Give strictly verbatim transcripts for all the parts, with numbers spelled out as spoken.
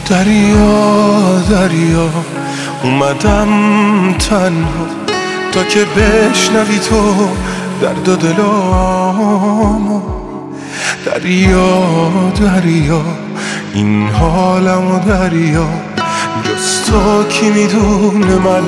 دریا دریا اومدم تنها تا که بشنوی تو درد و دلامو. دریا دریا این حالمو دریا، جز تو کی میدونه من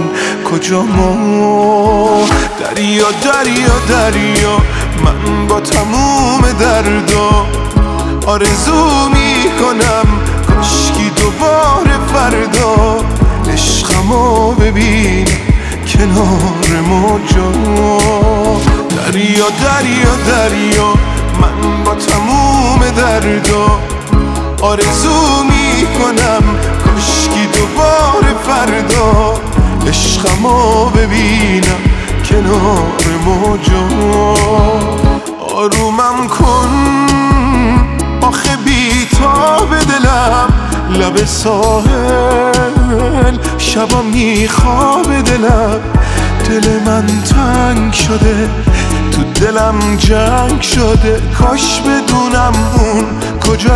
کجامو. دریا دریا دریا من با تموم دردا آرزو میکنم کاشکی دوباره فردا عشقمو ببین کنار موجا. دریا دریا دریا من با تموم دردا آرزو میکنم کاشکی دوباره فردا عشقمو ببینم کنار موجا. آرومم کن آخه بی‌تاب دلم لب ساحل شبا میخواب دلم. دل من تنگ شده تو دلم جنگ شده، کاش بدونم اون کجا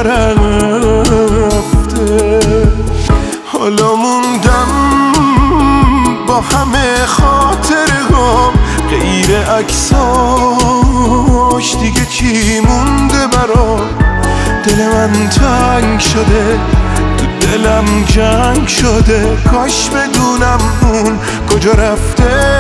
رفته. حالا موندم با همه خاطرهام، غیر عکساش دیگه چی مونده برام. دل من تنگ شده تو دلم جنگ شده، کاش بدونم اون کجا رفته.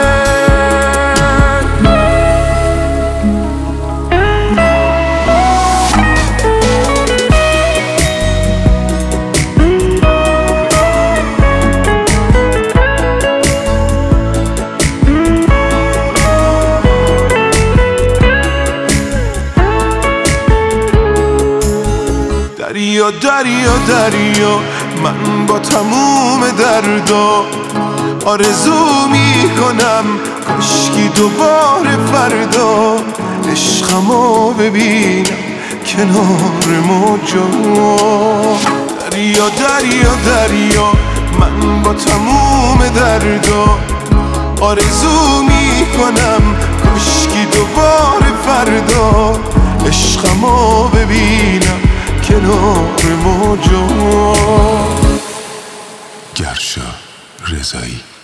دریا دریا دریا من با تموم دردا آرزو میکنم کاشکی دوباره فردا عشقمو ببینم کنار موجا. دریا دریا دریا من با تموم دردا آرزو میکنم کاشکی دوباره فردا عشقمو ببینم کنار موجا. گرشا رضایی.